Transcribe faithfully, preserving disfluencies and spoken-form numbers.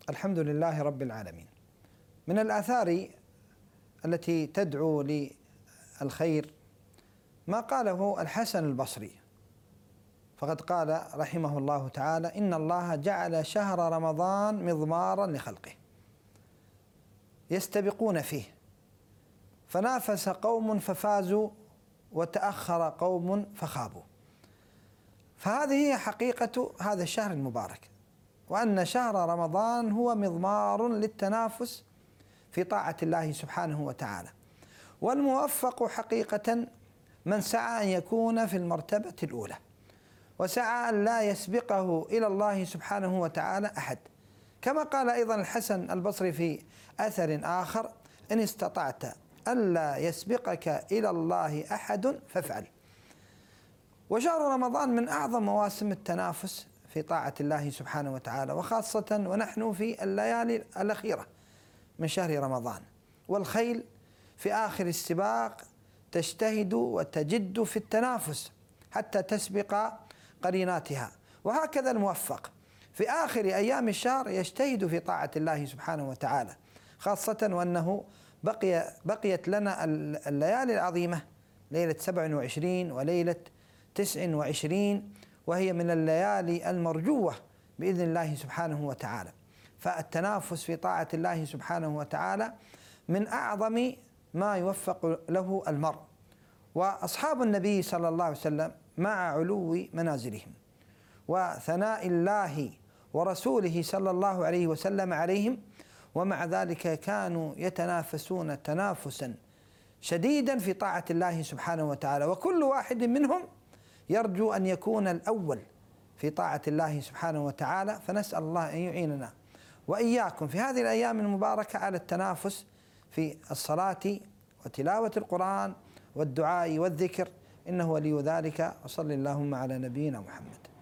الحمد لله رب العالمين. من الآثار التي تدعو للخير ما قاله الحسن البصري، فقد قال رحمه الله تعالى: إن الله جعل شهر رمضان مضمارا لخلقه يستبقون فيه، فنافس قوم ففازوا وتأخر قوم فخابوا. فهذه هي حقيقة هذا الشهر المبارك، وأن شهر رمضان هو مضمار للتنافس في طاعة الله سبحانه وتعالى، والموفق حقيقة من سعى أن يكون في المرتبة الأولى، وسعى أن لا يسبقه إلى الله سبحانه وتعالى أحد، كما قال أيضا الحسن البصري في أثر آخر: إن استطعت ألا يسبقك إلى الله أحد فافعل. وشهر رمضان من أعظم مواسم التنافس في طاعة الله سبحانه وتعالى، وخاصة ونحن في الليالي الأخيرة من شهر رمضان، والخيل في آخر السباق تجتهد وتجد في التنافس حتى تسبق قريناتها، وهكذا الموفق في آخر أيام الشهر يجتهد في طاعة الله سبحانه وتعالى، خاصة وأنه بقي بقيت لنا الليالي العظيمة، ليلة سبع وعشرين وليلة تسع وعشرين، وهي من الليالي المرجوة بإذن الله سبحانه وتعالى. فالتنافس في طاعة الله سبحانه وتعالى من أعظم ما يوفق له المرء. وأصحاب النبي صلى الله عليه وسلم مع علو منازلهم وثناء الله ورسوله صلى الله عليه وسلم عليهم، ومع ذلك كانوا يتنافسون تنافسا شديدا في طاعة الله سبحانه وتعالى، وكل واحد منهم يرجو أن يكون الأول في طاعة الله سبحانه وتعالى. فنسأل الله أن يعيننا وإياكم في هذه الأيام المباركة على التنافس في الصلاة وتلاوة القرآن والدعاء والذكر، إنه ولي ذلك. وصل اللهم على نبينا محمد.